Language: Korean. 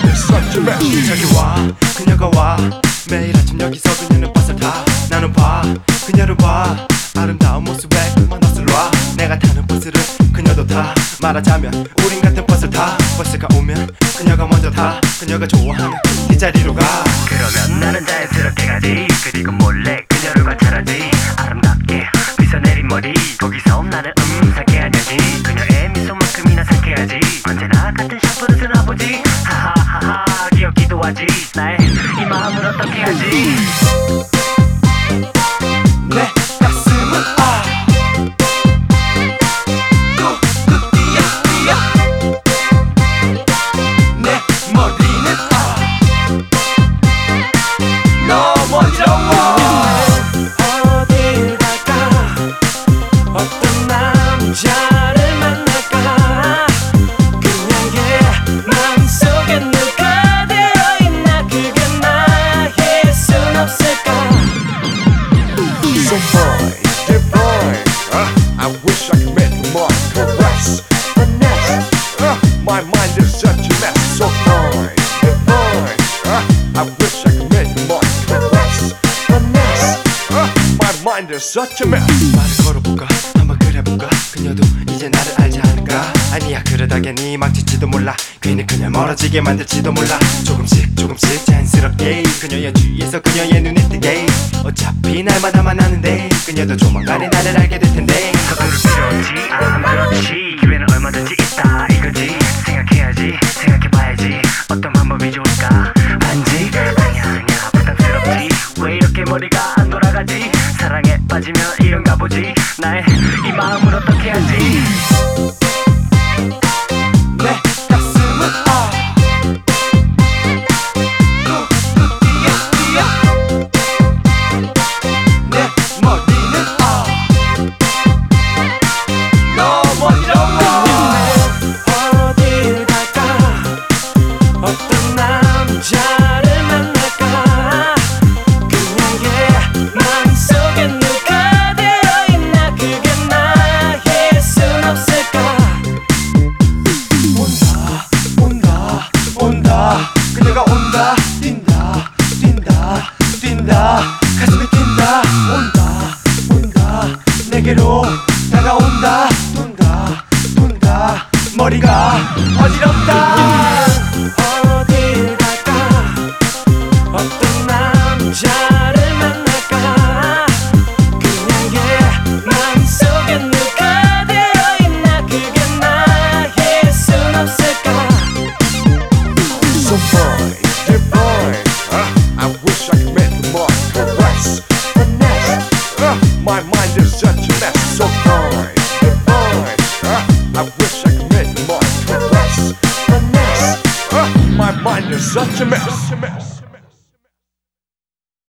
is such a mess. 저기 와 그녀가 와 매일 아침 여기서 그녀는 버스를 타 나는 봐 그녀를 봐 아름다운 모습에 그만 옷을 놔 내가 타는 버스를 그녀도 타 말하자면 우린 같은 버스를 타 버스가 오면 그녀가 먼저 타 그녀가 좋아하면 뒷자리로 가 그러면 나는 자연스럽게 가지 그리고 몰래 그녀를 관찰하지 아름답게 빗어내린 머리 거기서 나는 상쾌하냐지 그녀의 미소만큼이나 상쾌하지 언제나 같은 샴푸를 쓰나 보지 하하하하 귀엽기도 하지 나의 이 마음을 어떻게 하지 내 가슴은 뚝뚝 뛰어 뛰어 내 머리는 너무 어지러워 어딜 갈까 어떤 남자를 만날까 그녀의 마음속에 누가 되어있나 그게 나의 순 없을까 So fine, divine. I wish I could make you more caress, finesse. My mind is such a mess. So fine, divine. I wish I could make you more caress, finesse. My mind is such a mess. 말을 걸어볼까 한번 그래볼까 그녀도 이제 나를 알지 않을까 아니야 그러다 괜히 망칠지도 몰라 괜히 그녀 멀어지게 만들지도 몰라 조금씩 조금씩 자연스럽게 그녀의 주위에서 그녀의 눈에 띄게 어차피 날마다만 하는데 그녀도 조만간에 나를 알게 될 텐데 서두를 필요 없지 그렇지 기회는 얼마든지 있다 이거지 생각해야지 생각해봐야지 어떤 방법이 좋을까 반지 아니야 부담스럽지 왜 이렇게 머리가 안 돌아가지 사랑에 빠지면 이런가 보지 나의 이 마음을 어떻게 하지 내 가슴은 뚝뚝 뛰어 뛰어 내 머리는 너무 어지러워 어딜 갈까 어떤 남자를 만날까 그녀의 마음속에 누가 되어있나 그게 나의 순 없을까 온다 그녀가 온다 뛴다 가슴이 뛴다 온다 내게로 다가온다 돈다 머리가 어지럽다 어딜 갈까 어떤 남자를 만날까 그녀의 마음속에 누가 되어있나 그게 나의 순 없을까 So fine, divine. I wish I could make you more caress, finesse. My mind is such a mess. So fine, divine. I wish I could make you more caress, finesse. My mind is such a mess.